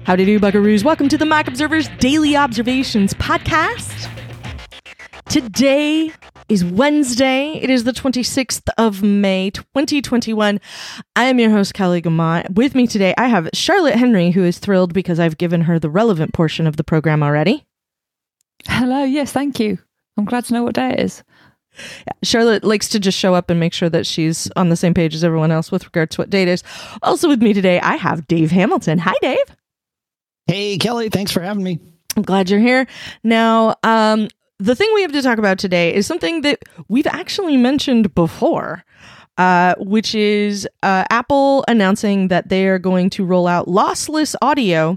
Howdy do, buckaroos. Welcome to the Mac Observer's Daily Observations podcast. Today is Wednesday. It is the 26th of May, 2021. I am your host, Kelly Gamont. With me today, I have Charlotte Henry, who is thrilled because I've given her the relevant portion of the program already. Hello. Yes, thank you. I'm glad to know what day it is. Yeah, Charlotte likes to just show up and make sure that she's on the same page as everyone else with regard to what date is. Also with me today, I have Dave Hamilton. Hi, Dave. Hey, Kelly. Thanks for having me. I'm glad you're here. Now, the thing we have to talk about today is something that we've actually mentioned before, which is Apple announcing that they are going to roll out lossless audio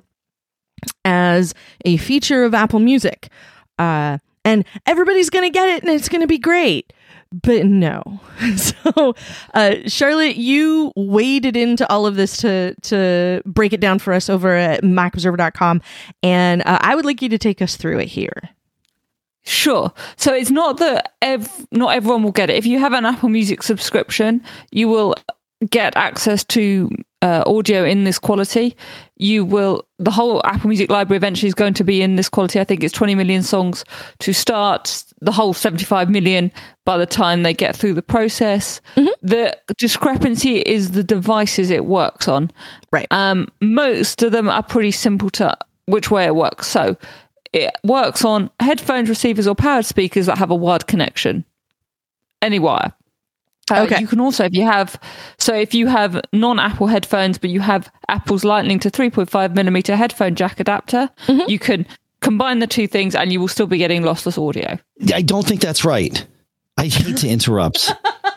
as a feature of Apple Music. And everybody's going to get it and it's going to be great. But no. So, Charlotte, you waded into all of this to break it down for us over at macobserver.com. And I would like you to take us through it here. Sure. So it's not that not everyone will get it. If you have an Apple Music subscription, you will get access to audio in this quality. The whole Apple Music library eventually is going to be in this quality. I think it's 20 million songs to start, the whole 75 million by the time they get through the process. Mm-hmm. The discrepancy is the devices it works on. Right. Most of them are pretty simple to which way it works. So it works on headphones, receivers, or powered speakers that have a wired connection. Any wire. Okay. You can also, if you have non-Apple headphones, but you have Apple's Lightning to 3.5mm headphone jack adapter, mm-hmm. you can combine the two things and you will still be getting lossless audio. I don't think that's right. I hate to interrupt.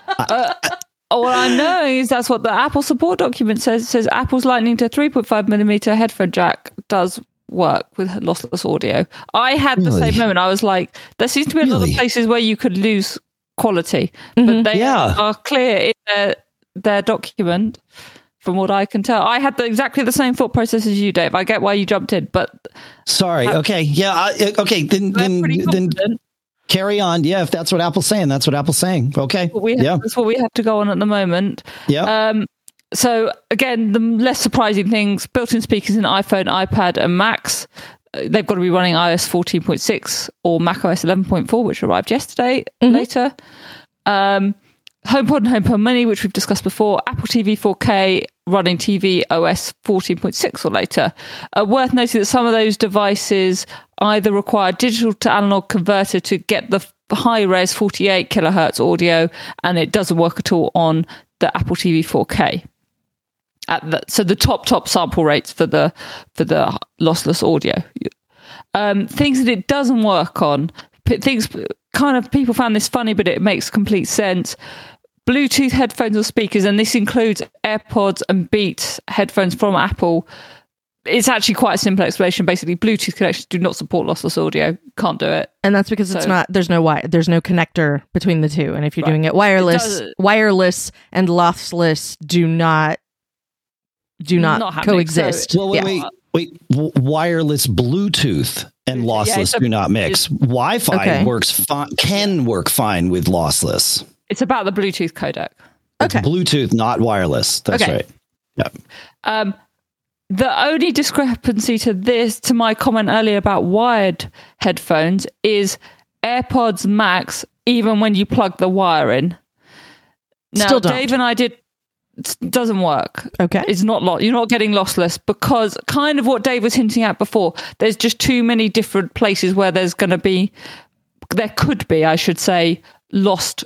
All I know is that's what the Apple support document says. It says Apple's Lightning to 3.5mm headphone jack does work with lossless audio. I had the same moment. I was like, there seems to be a lot of places where you could lose quality, but they are clear in their document. From what I can tell, I had exactly the same thought process as you, Dave. I get why you jumped in, but sorry. Okay, yeah. Okay, then carry on. Yeah, if that's what Apple's saying, that's what Apple's saying. Okay, that's what we have to go on at the moment. Yeah. So again, the less surprising things: built-in speakers in iPhone, iPad, and Macs. They've got to be running iOS 14.6 or macOS 11.4, which arrived yesterday, later. HomePod and HomePod Mini, which we've discussed before. Apple TV 4K running TV OS 14.6 or later. Worth noting that some of those devices either require digital to analog converter to get the high-res 48 kilohertz audio, and it doesn't work at all on the Apple TV 4K. So the top sample rates for the lossless audio, things that it doesn't work on, things kind of people found this funny, but it makes complete sense. Bluetooth headphones or speakers, and this includes AirPods and Beats headphones from Apple. It's actually quite a simple explanation. Basically, Bluetooth connections do not support lossless audio. Can't do it, and that's because there's no connector between the two. And if you're doing it wireless and lossless do not coexist. So, wait. Wireless Bluetooth and lossless do not mix. Wi-Fi can work fine with lossless. It's about the Bluetooth codec. It's Bluetooth, not wireless. That's right. Yeah. The only discrepancy to my comment earlier about wired headphones is AirPods Max, even when you plug the wire in. Now, Still don't. Dave and I did. It doesn't work. Okay. It's not you're not getting lossless because kind of what Dave was hinting at before, there's just too many different places where there could be, I should say, lost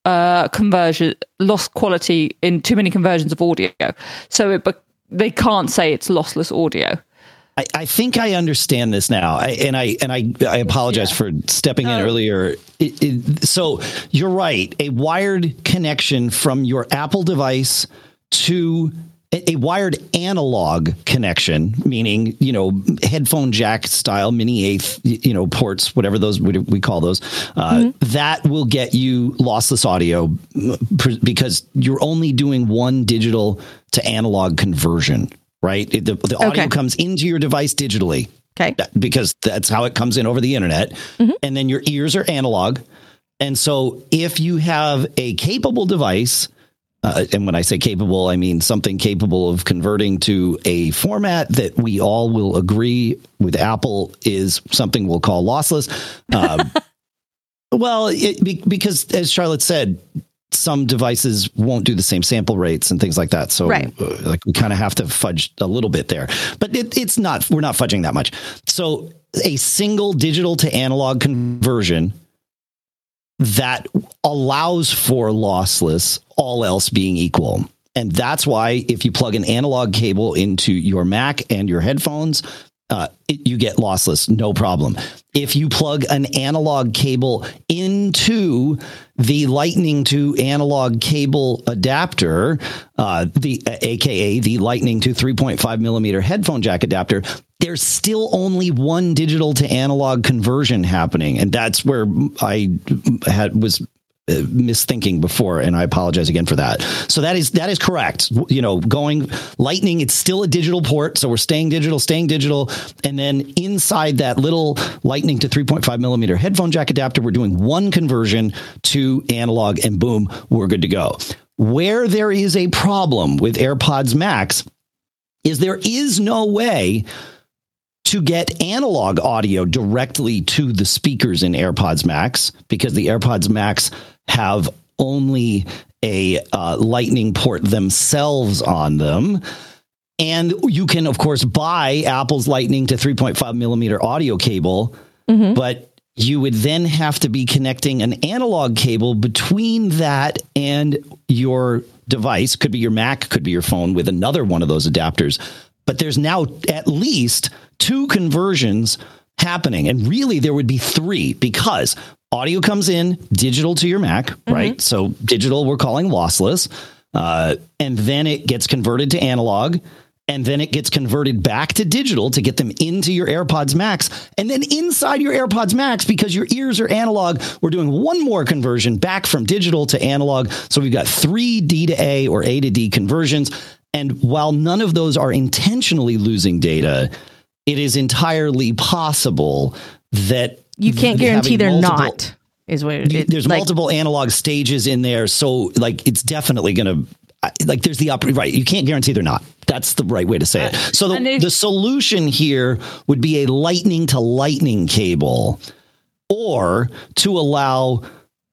quality in too many conversions of audio. So they can't say it's lossless audio. I think I understand this now, I apologize for stepping in earlier. So you're right. A wired connection from your Apple device to a wired analog connection, meaning, headphone jack style mini eighth, ports, whatever those we call those, that will get you lossless audio because you're only doing one digital to analog conversion. Right. The audio comes into your device digitally. Okay. Because that's how it comes in over the internet. Mm-hmm. And then your ears are analog. And so if you have a capable device And when I say capable, I mean something capable of converting to a format that we all will agree with Apple is something we'll call lossless. Well, because as Charlotte said, some devices won't do the same sample rates and things like that. So like we kind of have to fudge a little bit there, but it's not, we're not fudging that much. So a single digital to analog conversion that allows for lossless, all else being equal. And that's why if you plug an analog cable into your Mac and your headphones, you get lossless, no problem. If you plug an analog cable into the Lightning to analog cable adapter, aka the Lightning to 3.5 millimeter headphone jack adapter, there's still only one digital to analog conversion happening. And that's where I was misthinking before, and I apologize again for that. So that is correct. Going Lightning, it's still a digital port, so we're staying digital, and then inside that little Lightning to 3.5 millimeter headphone jack adapter, we're doing one conversion to analog, and boom, we're good to go. Where there is a problem with AirPods Max is there is no way to get analog audio directly to the speakers in AirPods Max, because the AirPods Max have only a Lightning port themselves on them. And you can, of course, buy Apple's Lightning to 3.5 millimeter audio cable, but you would then have to be connecting an analog cable between that and your device. Could be your Mac, could be your phone with another one of those adapters. But there's now at least two conversions happening. And really, there would be three, because audio comes in digital to your Mac, right? So digital, we're calling lossless. And then it gets converted to analog. And then it gets converted back to digital to get them into your AirPods Max. And then inside your AirPods Max, because your ears are analog, we're doing one more conversion back from digital to analog. So we've got 3 D to A or A to D conversions. And while none of those are intentionally losing data, it is entirely possible that you can't guarantee they're not. Is what there's multiple analog stages in there, so it's definitely going to there's the right. You can't guarantee they're not. That's the right way to say it. So the solution here would be a Lightning to Lightning cable, or to allow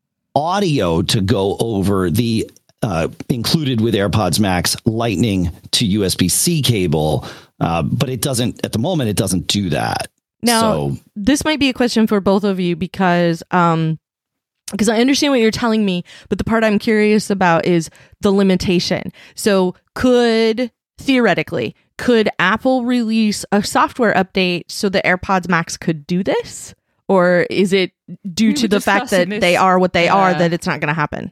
audio to go over the included with AirPods Max Lightning to USB-C cable. But it doesn't, at the moment, it doesn't do that. Now, this might be a question for both of you, because I understand what you're telling me, but the part I'm curious about is the limitation. So theoretically, could Apple release a software update so the AirPods Max could do this? Or is it due to the fact that they are what they are that it's not going to happen?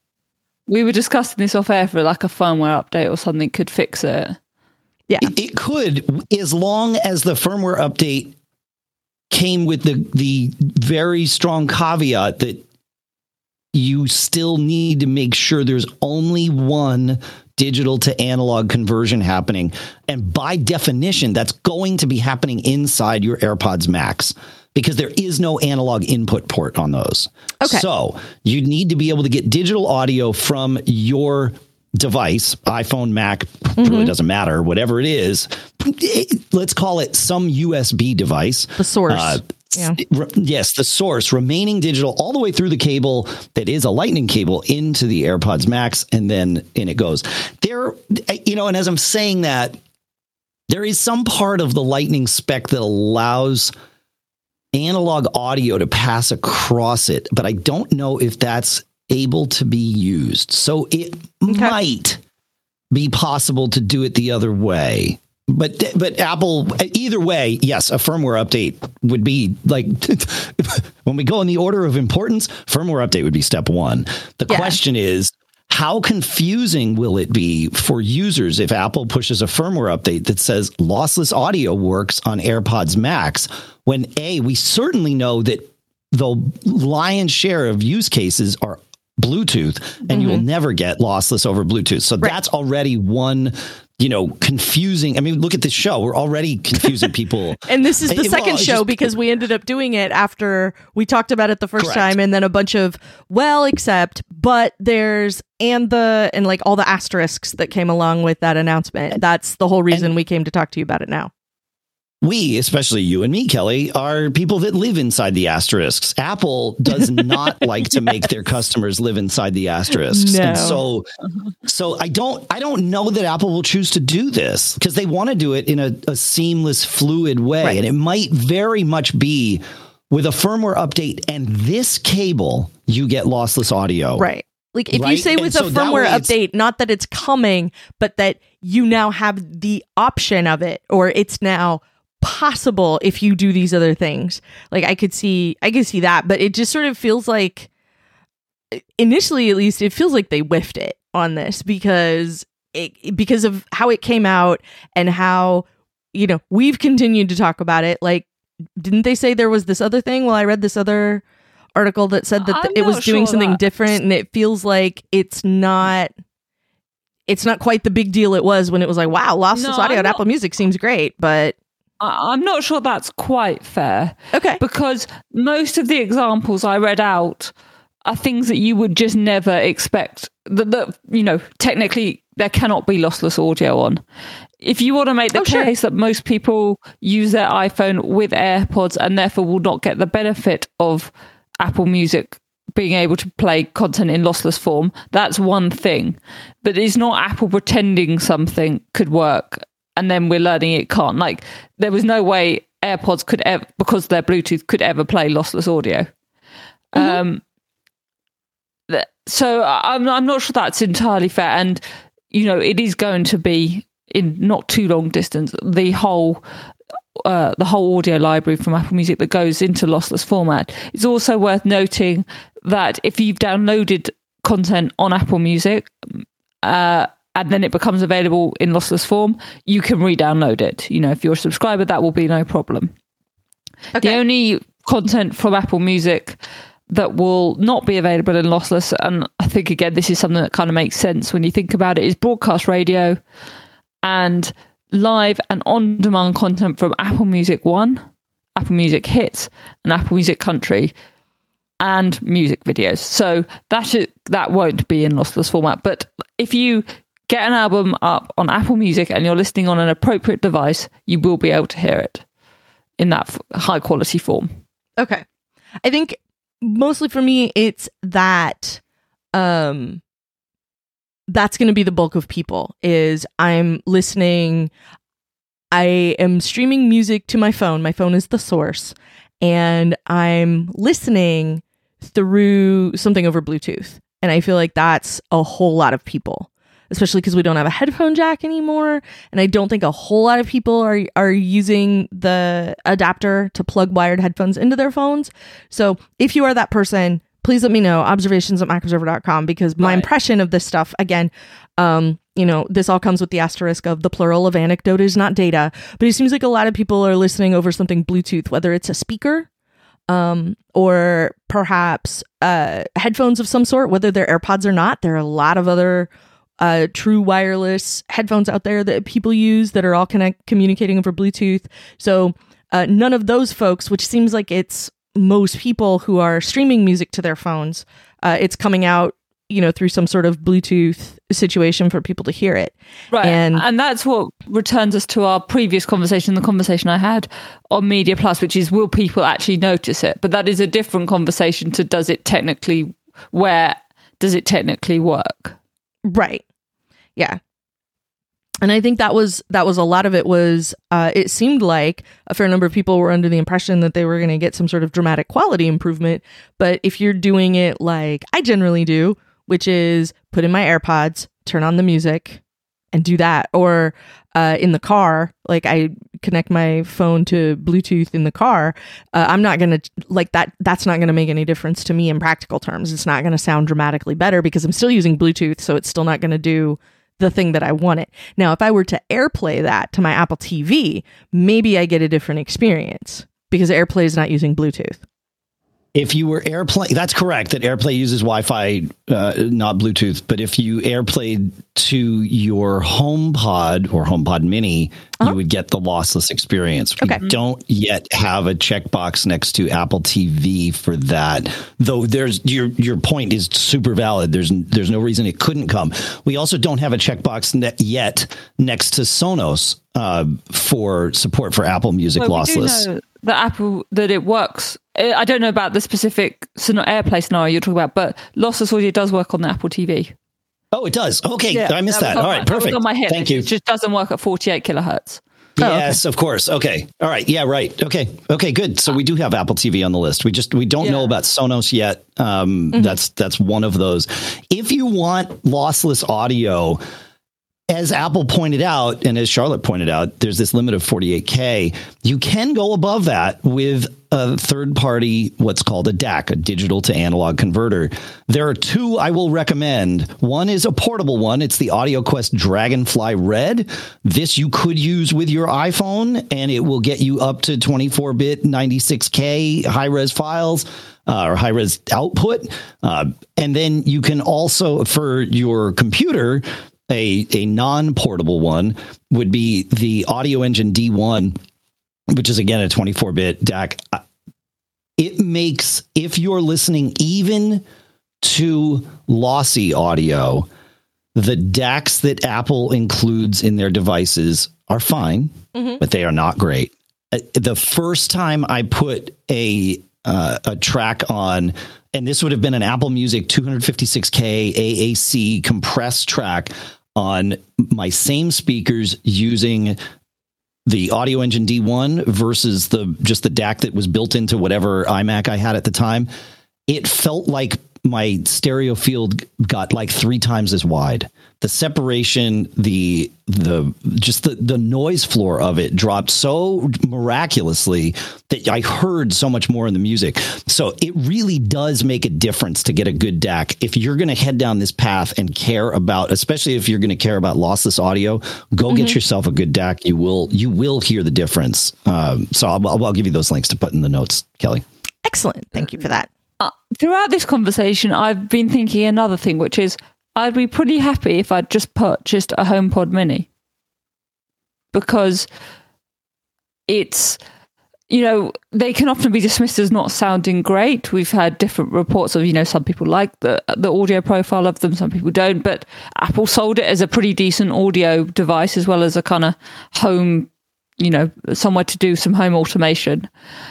We were discussing this off air for like a firmware update or something could fix it. Yeah, it could, as long as the firmware update came with the very strong caveat that you still need to make sure there's only one digital to analog conversion happening. And by definition, that's going to be happening inside your AirPods Max, because there is no analog input port on those. Okay. So you need to be able to get digital audio from your device, iPhone, Mac, really doesn't matter, whatever it is. Let's call it some USB device. The source. Yes, the source, remaining digital all the way through the cable that is a Lightning cable into the AirPods Max, and then in it goes. And as I'm saying that, there is some part of the Lightning spec that allows analog audio to pass across it, but I don't know if that's able to be used. So it might be possible to do it the other way. But Apple, either way, yes, a firmware update would be like, when we go in the order of importance, firmware update would be step one. The question is, how confusing will it be for users if Apple pushes a firmware update that says lossless audio works on AirPods Max, when we certainly know that the lion's share of use cases are Bluetooth, and you will never get lossless over Bluetooth. So that's already one confusing. I mean, look at this show. We're already confusing people. And this is the second show because we ended up doing it after we talked about it the first time, and then a bunch of except, but there's and like all the asterisks that came along with that announcement. That's the whole reason we came to talk to you about it now. We, especially you and me, Kelly, are people that live inside the asterisks. Apple does not like to make their customers live inside the asterisks. No. And so I don't know that Apple will choose to do this because they want to do it in a seamless, fluid way. Right. And it might very much be with a firmware update and this cable, you get lossless audio. Right. Like if you say with a firmware update, not that it's coming, but that you now have the option of it, or it's now possible if you do these other things. Like I could see that, but it just sort of feels like, initially at least, it feels like they whiffed it on this because of how it came out and how we've continued to talk about it. Like, didn't they say there was this other thing? Well, I read this other article that said that it was doing something different, and it feels like it's not quite the big deal it was when it was like, wow, lossless audio at Apple Music seems great, but I'm not sure that's quite fair. Okay. Because most of the examples I read out are things that you would just never expect. That technically there cannot be lossless audio on. If you want to make the case that most people use their iPhone with AirPods and therefore will not get the benefit of Apple Music being able to play content in lossless form, that's one thing. But it's not Apple pretending something could work and then we're learning it can't. Like, there was no way AirPods could ever, because they're Bluetooth, could ever play lossless audio. Mm-hmm. So I'm not sure that's entirely fair. And, it is going to be, in not too long distance, the whole audio library from Apple Music that goes into lossless format. It's also worth noting that if you've downloaded content on Apple Music, and then it becomes available in lossless form, you can re-download it. If you're a subscriber, that will be no problem. Okay. The only content from Apple Music that will not be available in lossless, and I think, again, this is something that kind of makes sense when you think about it, is broadcast radio and live and on-demand content from Apple Music One, Apple Music Hits, and Apple Music Country, and music videos. So that won't be in lossless format. But if you get an album up on Apple Music and you're listening on an appropriate device, you will be able to hear it in that high quality form. Okay. I think mostly for me, it's that that's going to be the bulk of people is I'm listening. I am streaming music to my phone. My phone is the source, and I'm listening through something over Bluetooth. And I feel like that's a whole lot of people, especially because we don't have a headphone jack anymore. And I don't think a whole lot of people are using the adapter to plug wired headphones into their phones. So if you are that person, please let me know, observations@macobserver.com, because my impression of this stuff, again, this all comes with the asterisk of the plural of anecdote is not data, but it seems like a lot of people are listening over something Bluetooth, whether it's a speaker, or perhaps headphones of some sort, whether they're AirPods or not. There are a lot of other true wireless headphones out there that people use that are all communicating over Bluetooth. So none of those folks, which seems like it's most people who are streaming music to their phones, it's coming out through some sort of Bluetooth situation for people to hear it. Right. And that's what returns us to our previous conversation, the conversation I had on Media Plus, which is, will people actually notice it? But that is a different conversation to does it technically work? Right. Yeah. And I think that was a lot of it was, it seemed like a fair number of people were under the impression that they were going to get some sort of dramatic quality improvement. But if you're doing it like I generally do, which is put in my AirPods, turn on the music, and do that. Or in the car, like I connect my phone to Bluetooth in the car, I'm not going to, like that's not going to make any difference to me in practical terms. It's not going to sound dramatically better because I'm still using Bluetooth, so it's still not going to do the thing that I want it. Now, if I were to AirPlay that to my Apple TV, maybe I get a different experience because AirPlay is not using Bluetooth. If you were AirPlay, that's correct. That AirPlay uses Wi-Fi, not Bluetooth. But if you AirPlayed to your HomePod or HomePod Mini, you would get the lossless experience. We don't yet have a checkbox next to Apple TV for that. Though there's your point is super valid. There's no reason it couldn't come. We also don't have a checkbox yet next to Sonos for support for Apple Music lossless. We do know that it works. I don't know about the specific AirPlay scenario you're talking about, but lossless audio does work on the Apple TV. Oh, it does. Okay, yeah, I missed that. All right, perfect. On my hip. Thank you. It just doesn't work at 48 kilohertz. Yes, of course. Okay. All right. Yeah, right. Okay, good. So we do have Apple TV on the list. We don't know about Sonos yet. That's one of those. If you want lossless audio, as Apple pointed out, and as Charlotte pointed out, there's this limit of 48K. You can go above that with a third-party, what's called a DAC, a digital to analog converter. There are two I will recommend. One is a portable one. It's the AudioQuest Dragonfly Red. This you could use with your iPhone, and it will get you up to 24-bit 96K high-res files. Or high-res output. And then you can also, for your computer, a non-portable one would be the Audio Engine D1, which is, again, a 24-bit DAC. It makes, if you're listening even to lossy audio, the DACs that Apple includes in their devices are fine, but they are not great. The first time I put a track on, and this would have been an Apple Music 256K AAC compressed track on my same speakers using the Audio Engine D1 versus just the DAC that was built into whatever iMac I had at the time. It felt like my stereo field got like 3 times as wide. The separation, the noise floor of it dropped so miraculously that I heard so much more in the music. So it really does make a difference to get a good DAC. If you're going to head down this path and care about, especially if you're going to care about lossless audio, go get yourself a good DAC. You will hear the difference. So I'll give you those links to put in the notes, Kelly. Excellent. Thank you for that. Throughout this conversation, I've been thinking another thing, which is I'd be pretty happy if I'd just purchased a HomePod Mini, because it's, they can often be dismissed as not sounding great. We've had different reports of, some people like the audio profile of them, some people don't, but Apple sold it as a pretty decent audio device as well as a kind of home, somewhere to do some home automation.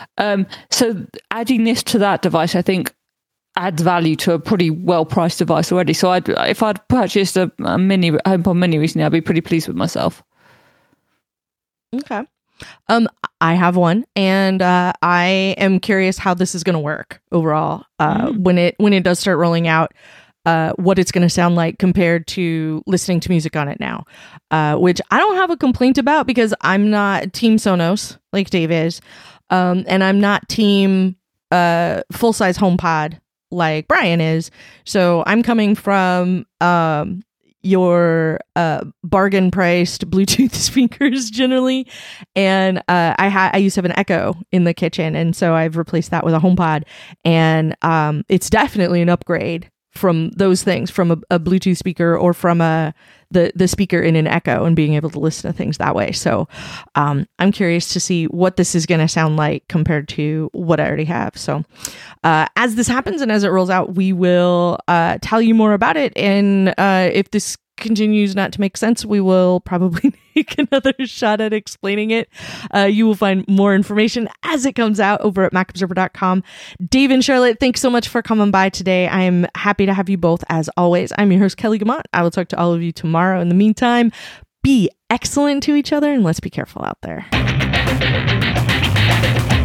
So adding this to that device, I think, adds value to a pretty well-priced device already. So if I'd purchased a mini HomePod Mini recently, I'd be pretty pleased with myself. Okay. I have one, and I am curious how this is going to work overall when it does start rolling out. What it's going to sound like compared to listening to music on it now, which I don't have a complaint about because I'm not team Sonos like Dave is, and I'm not team full-size HomePod like Brian is. So I'm coming from your bargain-priced Bluetooth speakers generally, and I used to have an Echo in the kitchen, and so I've replaced that with a HomePod, and it's definitely an upgrade from those things, from a Bluetooth speaker or from the speaker in an Echo, and being able to listen to things that way. So I'm curious to see what this is going to sound like compared to what I already have. So as this happens and as it rolls out, we will tell you more about it. And if this continues not to make sense, we will probably take another shot at explaining it. You will find more information as it comes out over at macobserver.com. Dave and Charlotte, thanks so much for coming by today. I am happy to have you both as always. I'm your host, Kelly Guimont. I will talk to all of you tomorrow. In the meantime, be excellent to each other and let's be careful out there.